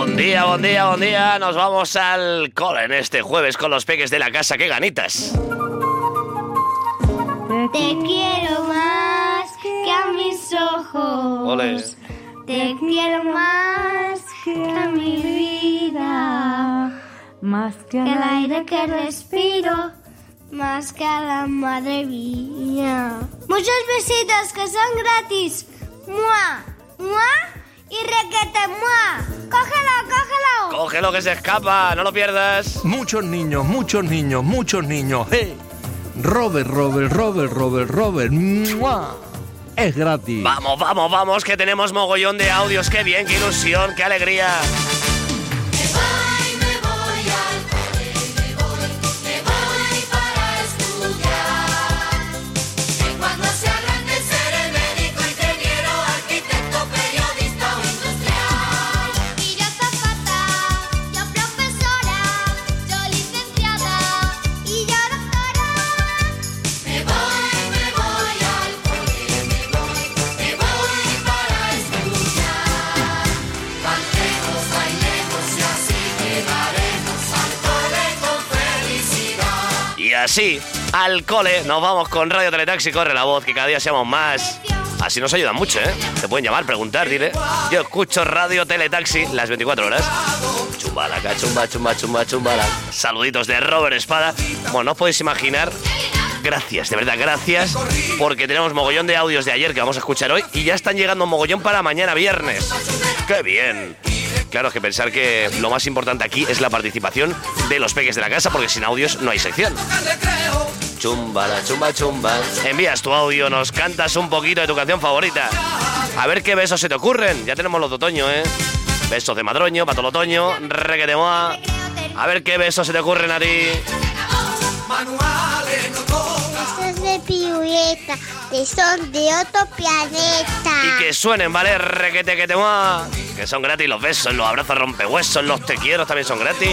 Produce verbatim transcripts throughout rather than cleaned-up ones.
Buen día, buen día, buen día. Nos vamos al cole en este jueves con los peques de la casa. ¡Qué ganitas! Te quiero más que a mis ojos. Ole. Te quiero más que a mi vida. Más que al aire que respiro. Más que a la madre mía. Muchos besitos que son gratis. ¡Mua! ¡Mua! Y requete, ¡mua! ¡Cógelo, cógelo! ¡Cógelo que se escapa! ¡No lo pierdas! Muchos niños, muchos niños, muchos niños. ¡Hey! Robert, Robert, Robert, Robert, Robert. ¡Mua! Es gratis. Vamos, vamos, vamos, que tenemos mogollón de audios. ¡Qué bien, qué ilusión, qué alegría! Así, al cole, nos vamos con Radio Teletaxi, corre la voz, que cada día seamos más. Así nos ayudan mucho, ¿eh? Te pueden llamar, preguntar, dile. Yo escucho Radio Teletaxi las veinticuatro horas. Chumbalaca, chumba, chumba, chumba, chumbala. Saluditos de Robert Espada. Bueno, no os podéis imaginar. Gracias, de verdad, gracias. Porque tenemos mogollón de audios de ayer que vamos a escuchar hoy. Y ya están llegando mogollón para mañana viernes. ¡Qué bien! Claro, es que pensar que lo más importante aquí es la participación de los peques de la casa, porque sin audios no hay sección. Chumbala, chumba, chumba. Envías tu audio, nos cantas un poquito de tu canción favorita. A ver qué besos se te ocurren. Ya tenemos los de otoño, ¿eh? Besos de madroño, para todo el otoño, requetemoa. A ver qué besos se te ocurren a ti. Besos de pirueta, que son de otro planeta. Y que suenen, ¿vale? Requete que te moa. Que son gratis los besos, los abrazos rompehuesos, los te quiero también son gratis.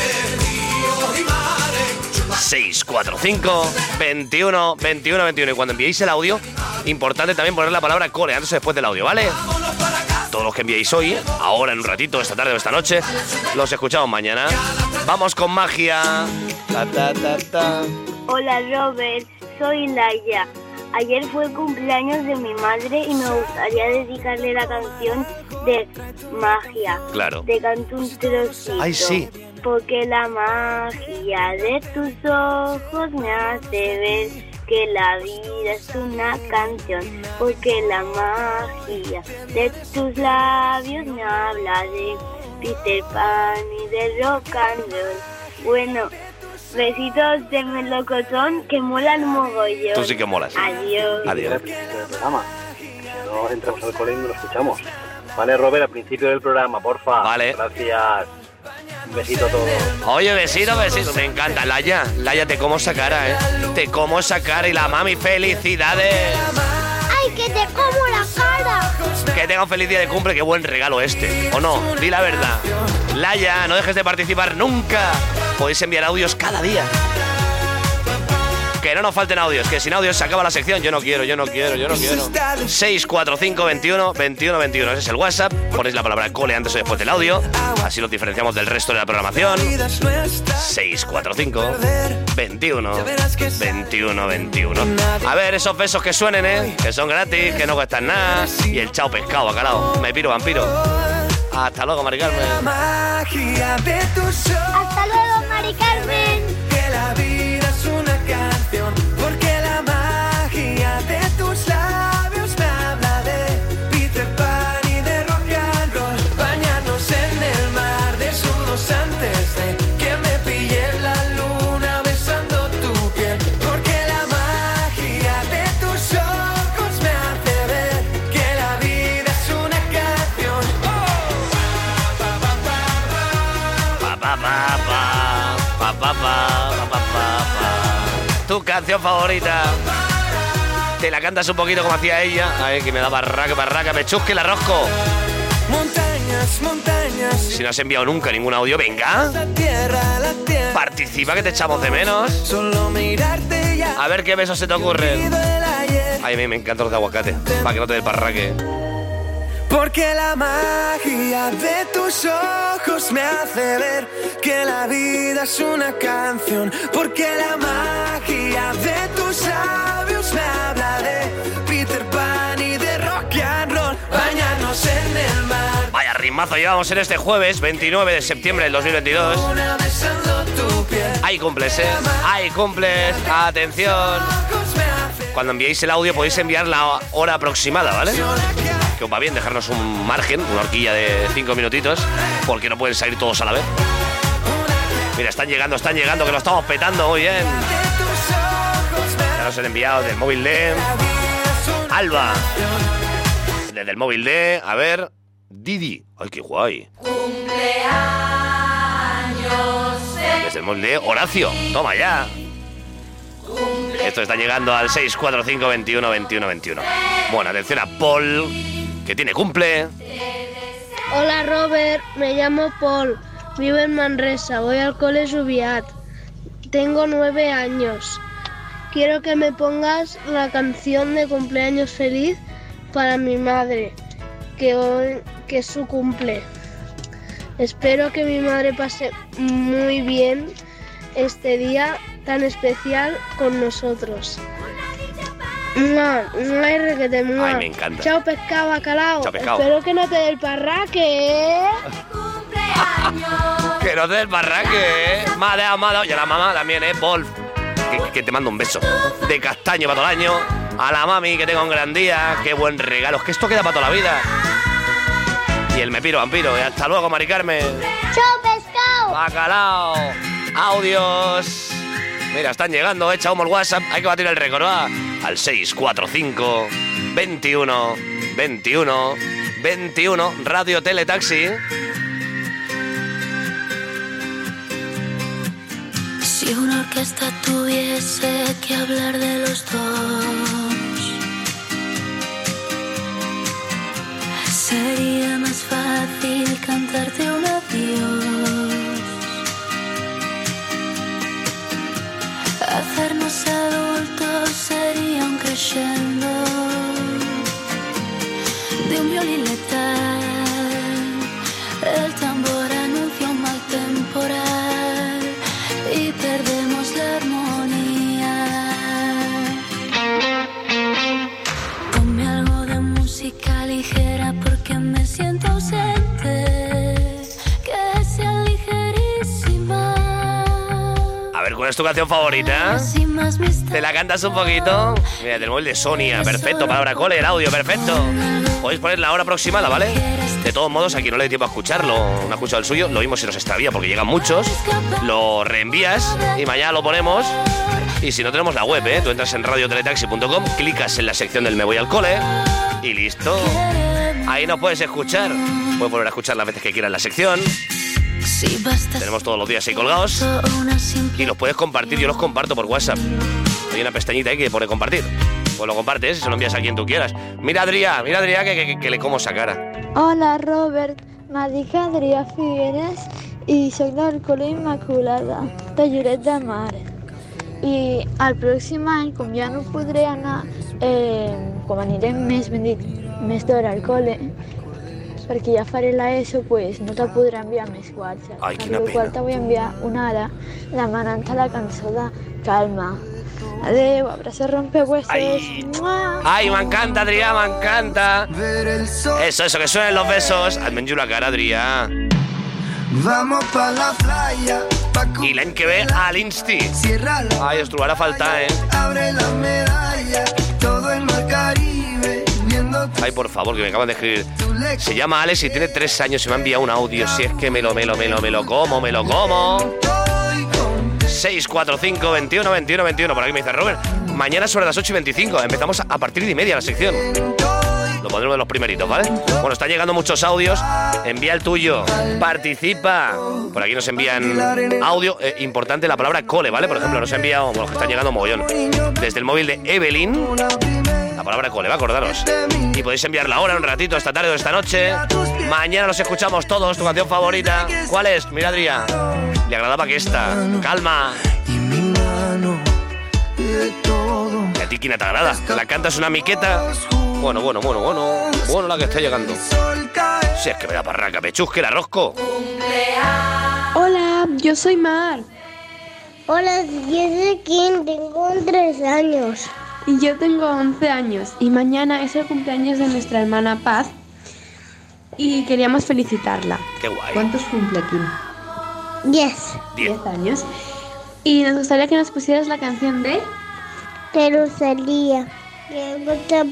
seis cuatro cinco, veintiuno, veintiuno, veintiuno. Y cuando enviéis el audio, importante también poner la palabra cole antes o después del audio, ¿vale? Todos los que enviéis hoy, ahora en un ratito, esta tarde o esta noche, los escuchamos mañana. Vamos con magia. Ta, ta, ta, ta. Hola Robert, soy Laia. Ayer fue el cumpleaños de mi madre y me gustaría dedicarle la canción de Magia. Claro. Te canto un trocito. Ay, sí. Porque la magia de tus ojos me hace ver que la vida es una canción. Porque la magia de tus labios me habla de Peter Pan y de rock and roll. Bueno, besitos de melocotón que molan mogollón. Tú sí que molas. Adiós. Adiós. Del programa. No entramos al colegio y no lo escuchamos. Vale, Robert, al principio del programa, porfa. Vale. Gracias. Un besito a todos. Oye, besito, besito. Me encanta, Laia. Laia, te como esa cara, ¿eh? Te como esa cara y la mami, felicidades. ¡Ay, que te como la cara! Que tenga un feliz día de cumple, qué buen regalo este. ¿O no? Di la verdad. Laia, no dejes de participar nunca. Podéis enviar audios cada día. Que no nos falten audios, que sin audios se acaba la sección. Yo no quiero, yo no quiero, yo no quiero. seis cuatro cinco, veintiuno, veintiuno, veintiuno. Ese es el WhatsApp. Ponéis la palabra cole antes o después del audio. Así lo diferenciamos del resto de la programación. seis cuatro cinco, veintiuno, veintiuno, veintiuno. A ver, esos besos que suenen, ¿eh? Que son gratis, que no cuestan nada. Y el chao pescado, bacalao. Me piro, vampiro. Hasta luego, Mari Carmen. Hasta luego, Mari Carmen. Que la vida es una canción, porque la magia de tus labios me habla de Peter Pan y de rock and roll. Bañarnos en el mar desnudos antes de que me pille la luna besando tu piel. Porque la magia de tus ojos me hace ver que la vida es una canción. Pa, pa, pa, pa, pa, pa, pa, pa, pa. Tu canción favorita. Te la cantas un poquito como hacía ella. Ay, que me da barraca, barraca, me chusque la rosco. Montañas, montañas. Si no has enviado nunca ningún audio, venga. La tierra, la tierra. Participa, que te echamos de menos. Solo mirarte ya. A ver qué besos se te ocurren. Ay, a mí me encantan los de aguacate. Para que no te dé el parraque. Porque la magia de tus ojos me hace ver que la vida es una canción. Porque la magia de tus labios me habla de Peter Pan y de rock and roll. Bañarnos en el mar. Vaya ritmazo llevamos en este jueves veintinueve de septiembre del dos mil veintidós. Ahí cumples, ¿eh? Ahí cumples. Atención. Cuando enviéis el audio podéis enviar la hora aproximada, ¿vale? Que os va bien dejarnos un margen, una horquilla de cinco minutitos, porque no pueden salir todos a la vez. Mira, están llegando, están llegando, que lo estamos petando muy bien. Ya nos han enviado del móvil de Alba. Desde el móvil de, a ver, Didi. Ay, qué guay. Desde el móvil de Horacio. Toma ya. Esto está llegando al seis cuatro cinco, veintiuno, veintiuno, veintiuno. Bueno, atención a Paul, que tiene cumple. Hola Robert, me llamo Paul, vivo en Manresa, voy al cole Subiat, tengo nueve años. Quiero que me pongas la canción de cumpleaños feliz para mi madre, que hoy que es su cumple. Espero que mi madre pase muy bien este día tan especial con nosotros. No, no hay requete. Ay, me encanta. Chao pescado, bacalao. Chao, pescado. Espero que no te dé el parraque, ¿eh? Que no te dé el parraque, ¿eh? Madre, amada. Y a la mamá también, ¿eh? Paul, que, que te mando un beso de castaño para todo el año. A la mami, que tenga un gran día. Qué buen regalo. Es que esto queda para toda la vida. Y el me piro, vampiro. Y hasta luego, Mari Carmen. ¡Chao, pescado! Bacalao. Audios. Mira, están llegando, echa humo el WhatsApp. Hay que batir el récord, va. Al seis cuatro cinco, veintiuno, veintiuno, veintiuno. Radio Teletaxi. Si una orquesta tuviese que hablar de los dos, sería más fácil cantarte un adiós. Hacernos adultos sería un crescendo de un violín letal. El tambor anuncia un mal temporal y perdemos la armonía. Ponme algo de música ligera porque me siento ausente, que sea ligerísima. A ver, ¿cuál es tu canción favorita? ¿Te la cantas un poquito? Mira, del móvil de Sonia, perfecto, palabra cole, el audio, perfecto. Podéis poner la hora aproximada, ¿vale? De todos modos, aquí no le dé tiempo a escucharlo, no ha escuchado el suyo, lo mismo si nos extravía porque llegan muchos, lo reenvías y mañana lo ponemos. Y si no, tenemos la web, ¿eh? Tú entras en radio teletaxi punto com, clicas en la sección del Me Voy al Cole y listo. Ahí nos puedes escuchar. Puedes volver a escuchar las veces que quieras la sección. Tenemos todos los días ahí colgados y los puedes compartir. Yo los comparto por WhatsApp. Hay una pestañita ahí que pone compartir. Pues lo compartes y se lo envías a quien tú quieras. Mira Adrià, mira Adrià que, que, que le como esa cara. Hola Robert, me dic Adrià Figueres i soc del Col·le Immaculada de Lloret de Mar. I el pròxim any, com ja no podré anar, eh, com anirem més, ben dit, més d'hora al col·le, perquè ja faré l'ESO, pues, no te podré enviar més WhatsApp. Ai, quina amb la qual pena. te vull enviar una ara demanant-te la cançó de Calma. Adeu, abrazo rompehuesos. Ay. ¡Mua! Ay, me encanta, Adrià, me encanta. Eso, eso, que suenen los besos. Hazme la cara, Adrià. Vamos pa la playa. I l'any que ve a l'Insti. Ai, us trobarà a faltar, eh? Abre la medalla. Todo el mar Caribe. Ay, por favor, que me acaban de escribir. Se llama Alex y tiene tres años y me ha enviado un audio. Si es que me lo, me lo, me lo, me lo como, me lo como. seis cuatro cinco, veintiuno, veintiuno, veintiuno. Por aquí me dice Robert. Mañana sobre las ocho y veinticinco. Empezamos a partir de y media la sección. Lo pondremos de los primeritos, ¿vale? Bueno, están llegando muchos audios. Envía el tuyo. Participa. Por aquí nos envían audio. Eh, importante la palabra cole, ¿vale? Por ejemplo, nos ha enviado, bueno, que están llegando mogollón. Desde el móvil de Evelyn. La palabra cole, va a acordaros. Y podéis enviarla ahora, un ratito, esta tarde o esta noche. Mañana nos escuchamos todos. Tu canción favorita. ¿Cuál es? Mira, Adrià. Le agradaba que esta. Calma. ¿Y a ti quién te agrada? ¿La cantas una miqueta? Bueno, bueno, bueno, bueno. Bueno la que está llegando. Si es que me da parraca, me chusque la rosco. Hola, yo soy Mar. Hola, yo soy Kim, tengo tres años. Y yo tengo once años. Y mañana es el cumpleaños de nuestra hermana Paz. Y queríamos felicitarla. Qué guay. ¿Cuántos cumple Kim? Diez. Diez años. Y nos gustaría que nos pusieras la canción de... Jerusalén. Que gusta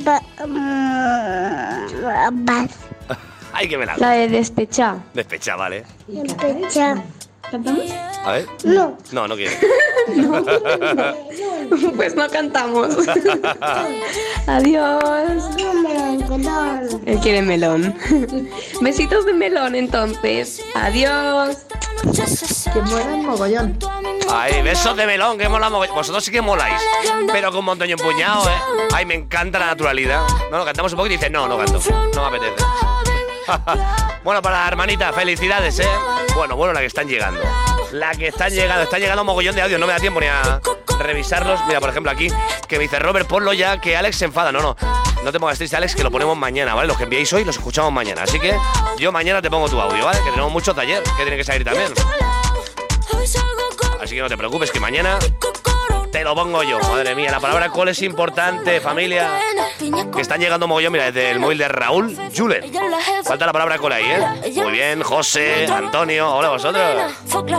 Paz. Ay, que me la... La de Despechá. Despechá, vale. Despechá. ¿Cantamos? A ver. No. No, no quiero. No. Pues no cantamos. Adiós. Él quiere melón. Besitos de melón, entonces. Adiós. Que muera el mogollón. Ay, besos de melón, que mola mogollón. Vosotros sí que moláis, pero con un montón empuñado, ¿eh? Ay, me encanta la naturalidad. No, no, cantamos un poco y dices, no, no canto. No me apetece. Bueno, para la hermanita, felicidades, ¿eh? Bueno, bueno, la que están llegando. La que están llegando. Están llegando un mogollón de audio. No me da tiempo ni a revisarlos. Mira, por ejemplo, aquí, que me dice Robert, ponlo ya, que Alex se enfada. No, no, no te pongas triste, Alex, que lo ponemos mañana, ¿vale? Los que enviéis hoy los escuchamos mañana. Así que yo mañana te pongo tu audio, ¿vale? Que tenemos mucho taller, que tiene que salir también. Así que no te preocupes, que mañana te lo pongo yo. Madre mía, la palabra cole es importante, familia. Que están llegando mogollón, mira, desde el móvil de Raúl Julen. Falta la palabra cole ahí, ¿eh? Muy bien, José, Antonio, hola vosotros.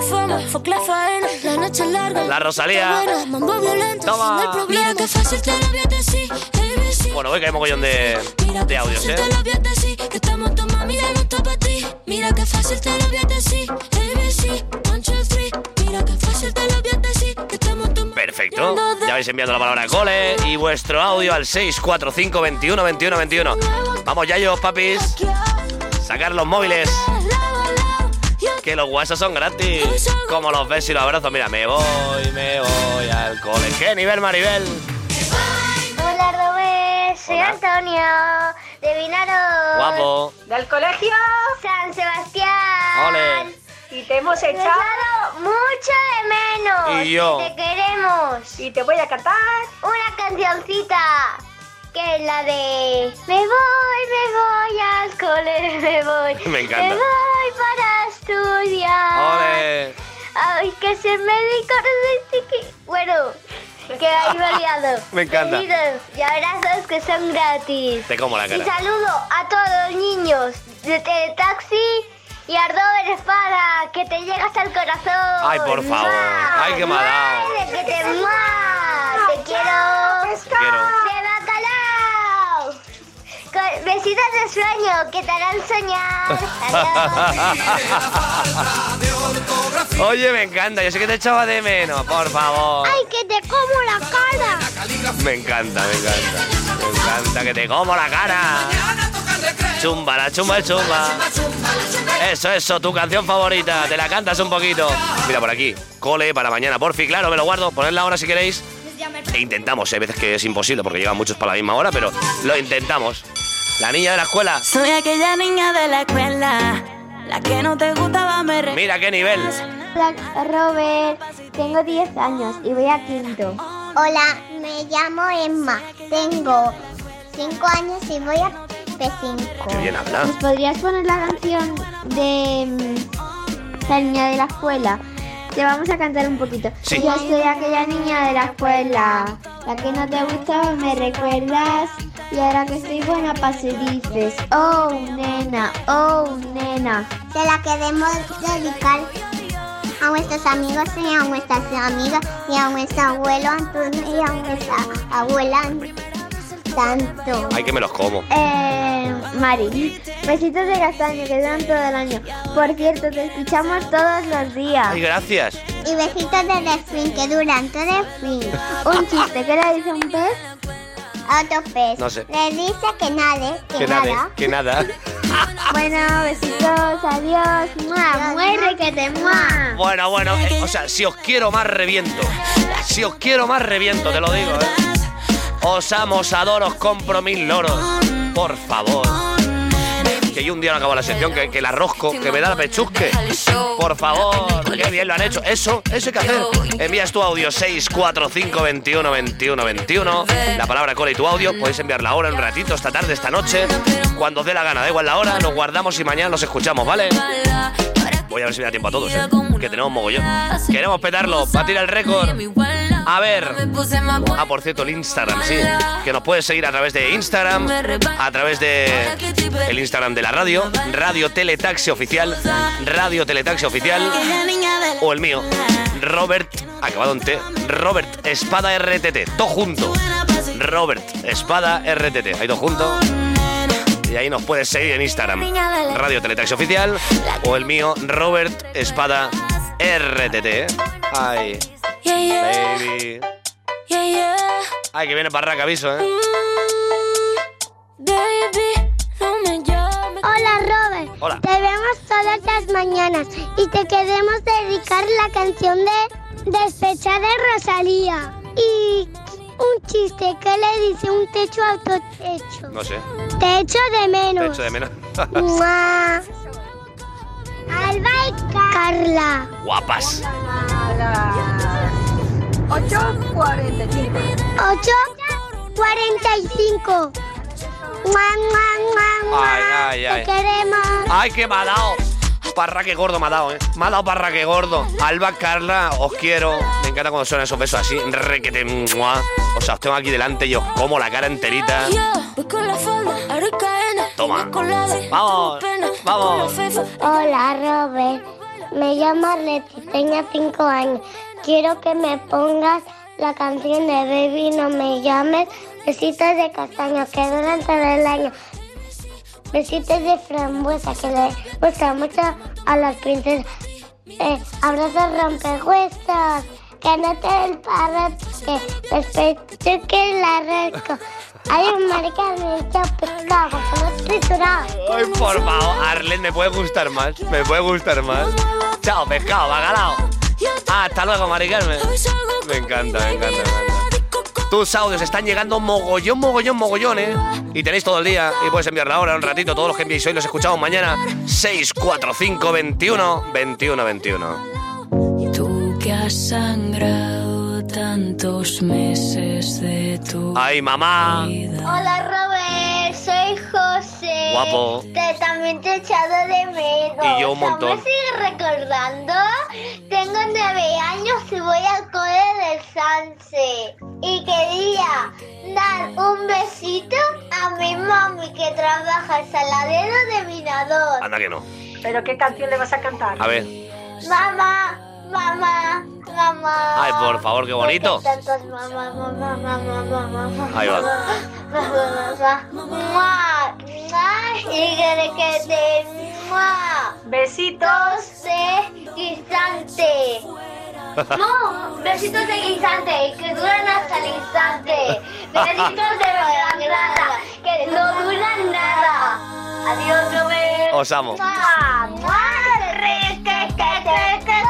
La Rosalía. Toma. Bueno, hoy que hay mogollón de, de audios, ¿eh? Mira que fácil te lo voy a decir, A B C, one, two, three. Mira que fácil te lo voy a decir, que estamos tomando. Perfecto, ya habéis enviado la palabra cole y vuestro audio al seis cuatro cinco, veintiuno, veintiuno, veintiuno. Vamos ya yo, papis. Sacar los móviles. Que los WhatsApp son gratis. Como los ves y los abrazos. Mira, me voy, me voy al cole. ¿Qué nivel, Maribel? Hola, Robert. Soy Hola. Antonio, de Vinaros. Guapo. ¿Del colegio? San Sebastián. Ole. Y te hemos echado. Te he echado mucho de menos. Y yo. Te queremos. Y te voy a cantar una cancioncita. Que es la de... Me voy, me voy al cole, me voy. Me encanta. Me voy para estudiar. Ole. Ay, que ser médico, no sé qué. Bueno, que ahí me he liado. Me encanta. Besitos y abrazos que son gratis. Te como la cara. Y saludo a todos los niños de Teletaxi y a Robert Espada, que te llega hasta el corazón. Ay, por favor. ¡Mua! Ay, qué me ha dado. ¡Mua! Que te ¡mua! Te quiero. Te quiero. ¡De bacalao! Con besitos de sueño que te harán soñar. Adiós. Oye, me encanta. Yo sé que te echaba de menos, por favor. ¡Ay, que te como la cara! Me encanta, me encanta. Me encanta que te como la cara. Chumba, la chumba, el chumba. Eso, eso, tu canción favorita. Te la cantas un poquito. Mira, por aquí. Cole para mañana, porfi. Claro, me lo guardo. Ponedla ahora si queréis. E intentamos, hay veces que es imposible porque llegan muchos para la misma hora, pero lo intentamos. La niña de la escuela. Soy aquella niña de la escuela, la que no te gustaba, me re... Mira qué nivel. Hola, Robert. Tengo diez años y voy a quinto. Hola, me llamo Emma. Tengo cinco años y voy a P cinco. Qué bien habla. ¿Nos podrías poner la canción de mm, la niña de la escuela? Te vamos a cantar un poquito. Sí. Yo soy aquella niña de la escuela, la que no te gustaba, me recuerdas. Y ahora que estoy buena, pa' si dices, oh, nena, oh, nena. Se la queremos dedicar a nuestros amigos y a nuestras amigas y a nuestro abuelo Antonio y a nuestra abuela tanto. Ay, que me los como. Eh, Mari, besitos de castaño que duran todo el año. Por cierto, te escuchamos todos los días. Ay, gracias. Y besitos de delfín que duran todo el fin. Un chiste, ¿qué le dice a un pez? A otro pez. No sé. Le dice que nade, que, Que nada. nada, que nada. Bueno, besitos, adiós. ¡Mua! ¡Muere que te mua! Bueno, bueno, eh, o sea, si os quiero más reviento. Si os quiero más reviento, te lo digo, ¿eh? Os amo, os adoro, os compro mil loros. Por favor. Que yo un día no acabo la sección, que, que la rosco, que me da la pechusque. Por favor, qué bien lo han hecho. Eso, eso hay que hacer. Envías tu audio seis cuatro cinco veintiuno veintiuno veintiuno. La palabra cola y tu audio. Podéis enviarla ahora, en un ratito, esta tarde, esta noche. Cuando os dé la gana, da igual la hora. Nos guardamos y mañana nos escuchamos, ¿vale? Voy a ver si me da tiempo a todos, ¿eh? Que tenemos mogollón. Queremos petarlo, batir el récord. A ver. Ah, por cierto, el Instagram, sí. Que nos puedes seguir a través de Instagram, a través de el Instagram de la radio, Radio Teletaxi Oficial, Radio Teletaxi Oficial, o el mío, Robert, acabado en T, Robert Espada R T T, todo junto. Robert Espada R T T, ahí todo junto. Y ahí nos puedes seguir en Instagram, Radio Teletaxi Oficial, o el mío, Robert Espada R T T. Ay, baby. Ay, que viene Parraca, aviso, ¿eh? Hola, Robert. Hola. Te vemos todas las mañanas y te queremos dedicar la canción de Despecha de Rosalía. Y un chiste, ¿qué le dice un techo a otro techo? No sé. Te echo de menos. Te echo de menos. ¡Mua! Alba y Carla. Guapas. ocho cuarenta y cinco. ocho cuarenta y cinco. ¡Mua, mua, mua, mua! Ay, ay, ay. Te queremos. Ay, que me ha dado. Parraque gordo me ha dado, ¿eh? Me ha dado parraque gordo. Alba, Carla, os quiero. Me encanta cuando suenan esos besos así. Requete, mua. O sea, os tengo aquí delante y os como la cara enterita. Toma. Vamos, vamos. Hola, Robert. Me llamo Leti, tengo cinco años. Quiero que me pongas la canción de Baby No Me Llames. Besitos de castaño que duran todo el año. Besitos de frambuesa que le gusta mucho a las princesas. Eh, abrazos rompehuesos. Que no te dé el parrot. Que despecho que la rasco. Hay un marica me echa pescado. Como triturado. Ay, por favor, Arlen, me puede gustar más. Me puede gustar más. Chao, pescado, bacalao. Ah, hasta luego, Mari Carmen. Me encanta, me encanta, me encanta. Tus audios están llegando mogollón, mogollón, mogollón, ¿eh? Y tenéis todo el día y puedes enviarla ahora un ratito. Todos los que enviéis hoy los escuchamos mañana. seis cuatro cinco veintiuno veintiuno veintiuno. Tú que has sangrado tantos meses de tu ¡Ay, mamá! Hola, Robert, soy José. Guapo. Te, también te he echado de menos. Y yo un montón. ¿Me sigues recordando? Tengo nueve años y voy al cole del Sanse. Y quería dar un besito a mi mami que trabaja en Saladero de Minador. Anda que no. ¿Pero qué canción le vas a cantar? A ver. Mamá, mamá, mamá. Ay, por favor, qué bonito. Tantos mamá, mamá, mamá, mamá. Ahí va. Mamá, mamá, y que que te mamá. Besitos de guisante. No, besitos de guisante que duran hasta el instante. Besitos de verdad que no duran nada. Adiós, Robert. Os amo. ¡Mua! ¡Mua! Que, que, que, que,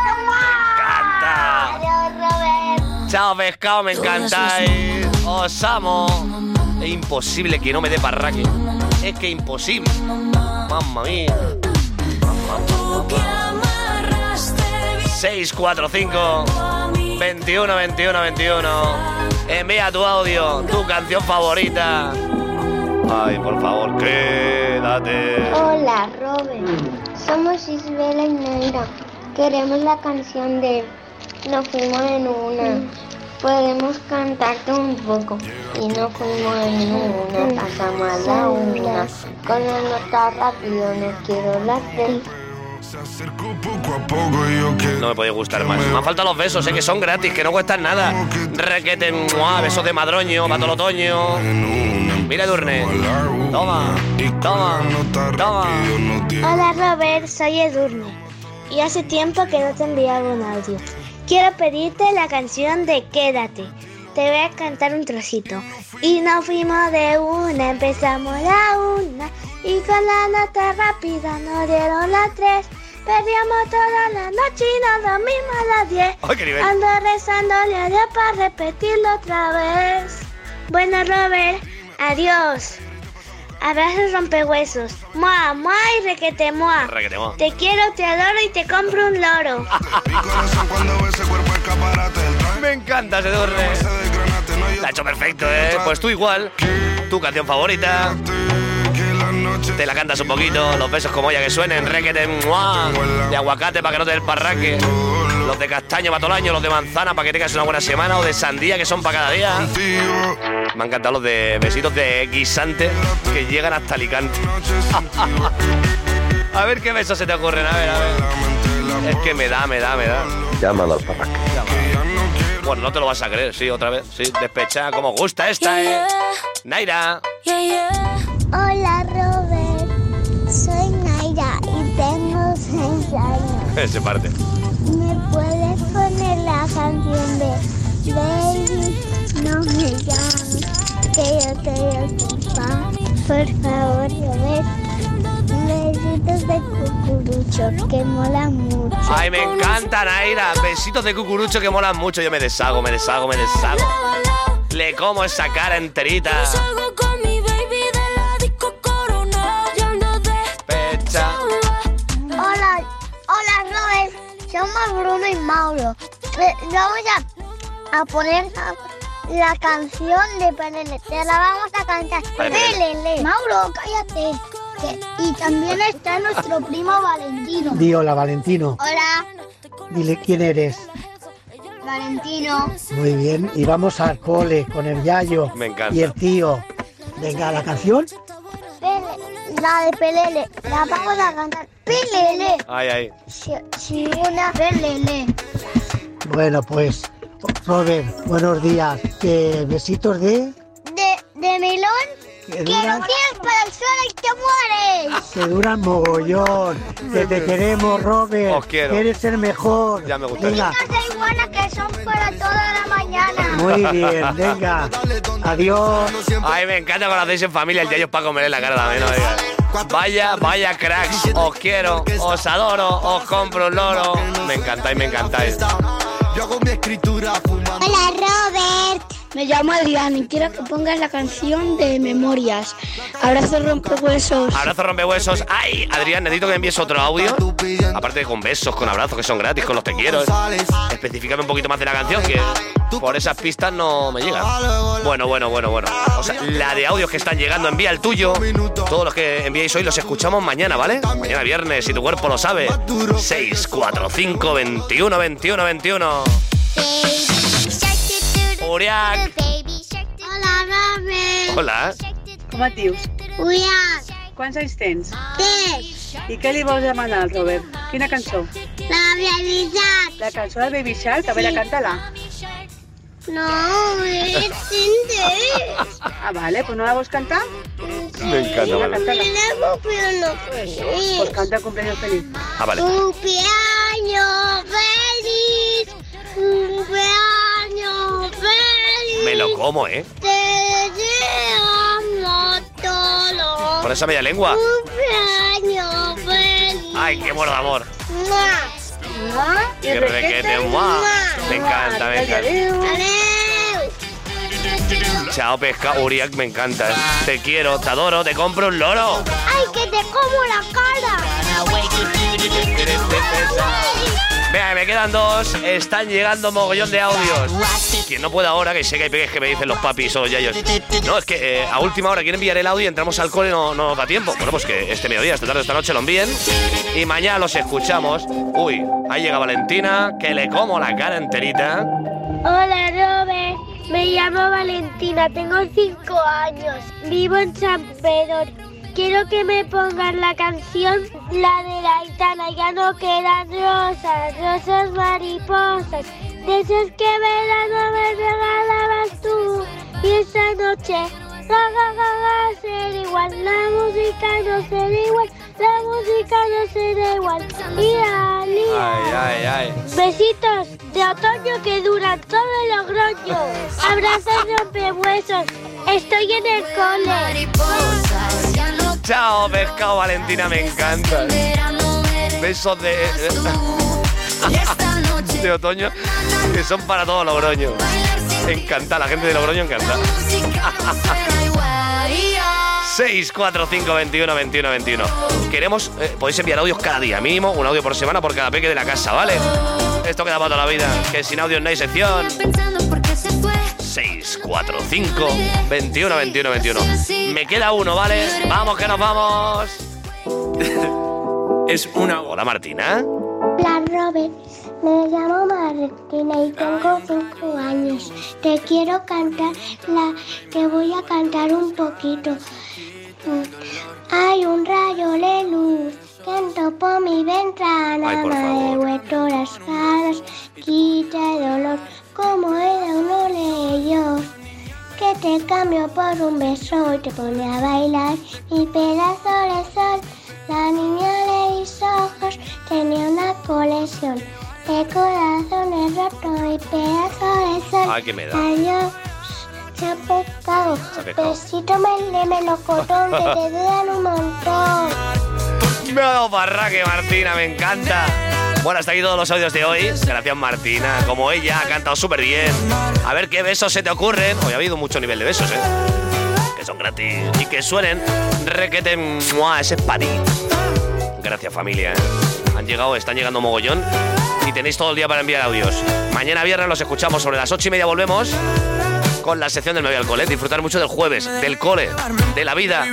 Canta. Adiós, Robert. Chao, pescado, me encantáis. Os amo. Es imposible que no me dé parraque. Es que imposible. Mamma mía. seis cuatro cinco veintiuno veintiuno veintiuno. Envía tu audio, tu canción favorita. Ay, por favor, quédate. Hola, Robert. Somos Isabela y Naira. Queremos la canción de Nos fuimos en una. Podemos cantarte un poco. Y nos fuimos en una. Pasamos a la una. Con la nota rápido nos quiero las tres. No me puede gustar más. Me han faltado los besos, sé que son gratis, que no cuestan nada. Requete, muah, besos de madroño, para todo el otoño. Mira, Edurne. Toma, toma, toma. Hola, Robert, soy Edurne. Y hace tiempo que no te enviaba un audio. Quiero pedirte la canción de Quédate. Te voy a cantar un trocito. Y nos fuimos de una, empezamos la una. Y con la nota rápida nos dieron las tres. Perdíamos toda la noche y nos dormimos a las diez. ¡Ay, qué nivel! Ando rezándole a Dios para repetirlo otra vez. Bueno, Robert, adiós. Abrazos rompehuesos. Mua, mua y requete mua. Requete mua. Te quiero, te adoro y te compro un loro. Me encanta ese torre. La ha hecho perfecto, ¿eh? Pues tú igual. Tu canción favorita. Te la cantas un poquito. Los besos como ella que suenen. Requete mua. De aguacate para que no te dé el parraque. Los de castaño para todo el año. Los de manzana para que tengas una buena semana. O de sandía que son para cada día. Me han encantado los de besitos de guisante que llegan hasta Alicante. A ver qué besos se te ocurren. A ver, a ver. Es que me da, me da, me da. Llámalo al parraque. Bueno, no te lo vas a creer, sí, otra vez. Sí, despechada, como gusta esta, ¿eh? Naira. Hola, Robert. Soy Naira y tengo seis años. Se parte. ¿Me puedes poner la canción de Baby, no me llames, que yo estoy ocupada? Por favor, Robert. Besitos de cucurucho, que mola mucho. Ay, me encanta, Naira. Besitos de cucurucho que molan mucho. Yo me deshago, me deshago, me deshago. Le como esa cara enterita. Pecha. Hola, hola, Robert. Somos Bruno y Mauro. Le- Vamos a, a poner la, la canción de Pelele. Te la vamos a cantar. Vale, Pelele. Pelele. Mauro, cállate. Que- Y también está nuestro primo Valentino. Di hola, Valentino. Hola, Dile quién eres. Valentino. Muy bien. Y vamos al cole con el Yayo. Me encanta. Y el tío. Venga, la canción. Pele- la de Pelele. La vamos a cantar. Pelele. Ay, ay. Si, si una Pelele. Bueno, pues, Robert, buenos días. Que besitos de... De, de melón. Que Que duran, lo tienes para el suelo y te mueres. que duran mogollón. Que te queremos, Robert. Os quiero. Que eres el mejor. Ya me gusta. Venga, Chicas de iguana que son para toda la mañana. muy bien, venga. Adiós. Ay, me encanta cuando hacéis en familia el Yayo para comer en la cara también, no digas. Vaya, vaya cracks. Os quiero, os adoro, os compro un loro. Me encantáis, me encantáis. Hola, Robert. Me llamo Adrián y quiero que pongas la canción de Memorias. Abrazos rompehuesos. Abrazo rompehuesos. Ay, Adrián, necesito que me envíes otro audio. Aparte de con besos, con abrazos que son gratis, con los te quiero. Específicame un poquito más de la canción, que por esas pistas no me llega. Bueno, bueno, bueno, bueno. O sea, la de audios que están llegando, envía el tuyo. Todos los que enviéis hoy los escuchamos mañana, ¿vale? Mañana viernes, si tu cuerpo lo sabe. seis cuatro cinco, veintiuno, veintiuno, veintiuno. Uriac. Hola, Robert. Hola. Com et dius? Uriac. Quants anys tens? Tres. I què li vols demanar al Robert? Quina cançó? La Baby Shark. La cançó de Baby Shark, a veure, canta-la. No, es inglés. Ah, vale, pues no la vols cantar? Me encanta, Venga, vale. cántala. Tenemos cumpleaños feliz. Pues canta cumpleaños feliz. Ah, vale. Cumpleaños feliz. Cumpleaños feliz. Me lo como, ¿eh? Te deseamos todo. Por esa media lengua. Cumpleaños feliz. Ay, qué muero de amor. Mua. Mua. Qué requete, mua. Me encanta, me encanta. Adiós. Chao, pesca, Uriac, me encanta. ¿eh? Te quiero, te adoro, te compro un loro. Ay, que te como la cara. Venga, me quedan dos. Están llegando mogollón de audios. Quien no pueda ahora, que sé que hay peques que me dicen los papis o los yayos. No, es que eh, a última hora quieren enviar el audio y entramos al cole y no, no nos da tiempo. Bueno, pues que este mediodía, esta tarde, esta noche lo envíen. Y mañana los escuchamos. Uy, ahí llega Valentina, que le como la cara enterita. Hola, Robert. Me llamo Valentina, tengo cinco años. Vivo en San Pedro. Quiero que me pongas la canción, la de la Aitana. Ya no quedan rosas, rosas mariposas. De esas que verano me regalabas tú. Y esa noche, ga, ga, ga, ga, será igual. La música no será igual. La música no será igual. Lía, lía. Ay, ay, ay. Besitos de otoño que duran todo el Logroño. Abrazos rompehuesos. Estoy en el cole. Chao, pescado, Valentina, me encanta. Besos de... de otoño que son para todo Logroño. Encanta, la gente de Logroño encanta. seis cuatro cinco veintiuno veintiuno veintiuno. Queremos, eh, podéis enviar audios cada día, mínimo un audio por semana por cada peque de la casa, ¿vale? Esto queda para toda la vida, que sin audio no hay sección. seis cuatro cinco veintiuno veintiuno veintiuno. Me queda uno, ¿vale? Vamos, que nos vamos. Es una... Hola, Martina. Hola, Robert. Me llamo Martina y tengo cinco años. Te quiero cantar la... Te voy a cantar un poquito. Hay un rayo de luz que entró por mi ventana. Ay, por me favor. ha devuelto las ganas, quita el dolor como era uno leyó. Que te cambio por un beso y te pone a bailar mi pedazo de sol. La niña de mis ojos tenía una colección de corazones rotos y pedazo de sol. Ay, que me da. Adiós, se ha pescado. Se ha pescado. Besito me melocotón que te duran un montón. Me ha dado barraque, Martina, me encanta. Bueno, hasta aquí todos los audios de hoy. Gracias, Martina. Como ella ha cantado súper bien. A ver qué besos se te ocurren. Hoy ha habido mucho nivel de besos, ¿eh? Que son gratis y que suenen. Requete, ¡mua! Ese es para ti. Gracias, familia, ¿eh? Han llegado, están llegando mogollón. Y tenéis todo el día para enviar audios. Mañana viernes los escuchamos. Sobre las ocho y media volvemos con la sección del Me voy al cole. Disfrutar mucho del jueves, del cole, de la vida.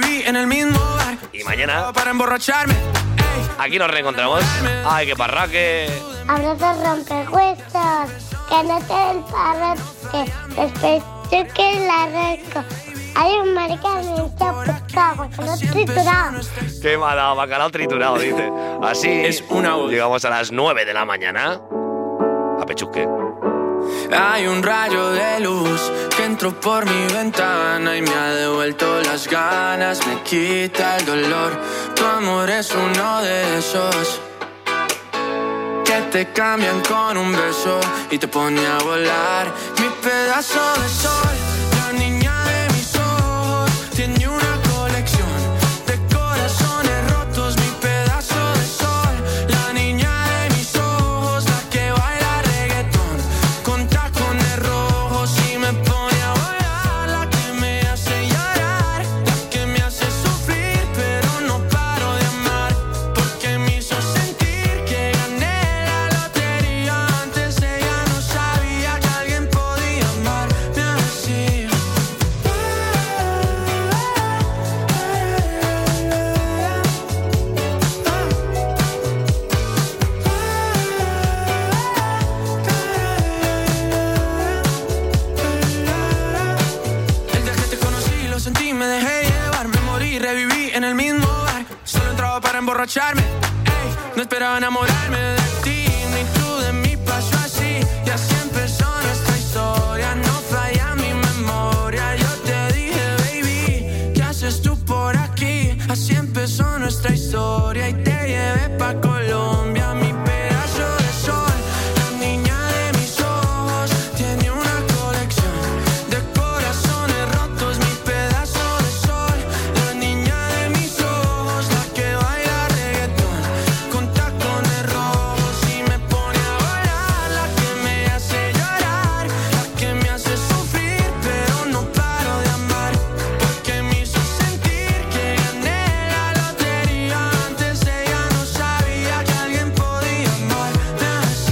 Y mañana para emborracharme. aquí nos reencontramos. Ay, qué parraque. Abrazos rompehuesos, que no te den parrote, después tú que la resco. Hay un marica me echa pescado, que no triturado. Qué me ha dado bacalao triturado, dice. Así es una llegamos a las nueve de la mañana. A Pechusque. Hay un rayo de luz que entró por mi ventana y me ha devuelto las ganas, me quita el dolor. Tu amor es uno de esos que te cambian con un beso y te pone a volar. Mi pedazo de sol, la niña de mis ojos, tiene una colección de corazones rotos. Mi pedazo de sol, la niña de mis ojos, la que baila reggaetón con tacones rojos y me pone a volar. La que me hace llorar, la que me hace sufrir, pero no paro de amar, porque me hizo sentir que gané la lotería. Antes ella no sabía que alguien podía amarme así. El día que te conocí lo sentí, me dejé llevar, me morí, reviví en el mismo bar. Solo entraba para emborracharme, ey, no esperaba enamorarme de ti, ni tú de mí. Pasó así y así empezó nuestra historia. No falla mi memoria. Yo te dije, baby, ¿qué haces tú por aquí? Así empezó nuestra historia y te llevé pa' Colombia. Mi pedazo de sol, la niña de mis ojos, tiene una colección de corazones rotos. Mi pedazo de sol, la niña de mis ojos, la que baila reggaetón con tacones rojos y me pone a volar. La que me hace llorar, la que me hace sufrir, pero no paro de amar, porque me hizo sentir que gané la lotería. Antes ella no sabía que alguien podía amarme así.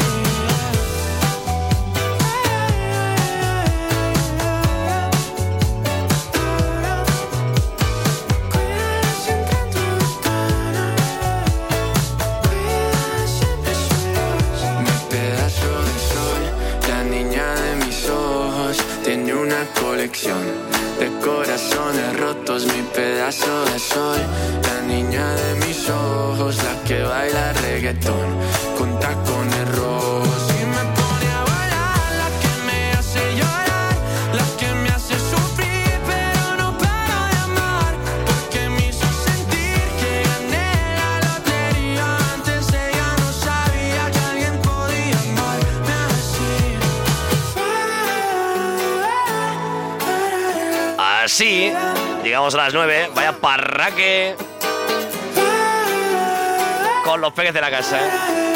Mi pedazo de sol, la niña de mis ojos, tiene una colección de corazones rotos. Mi pedazo de sol, la niña de mis ojos, la que baila reggaetón con tacones rojos y me pone a volar. La que me hace llorar, la que me hace sufrir, pero no paro de amar, porque me hizo sentir que gané la lotería. Antes ella no sabía que alguien podía amarme así. Así llegamos a las nueve. Vaya parraque con los peques de la casa, ¿eh?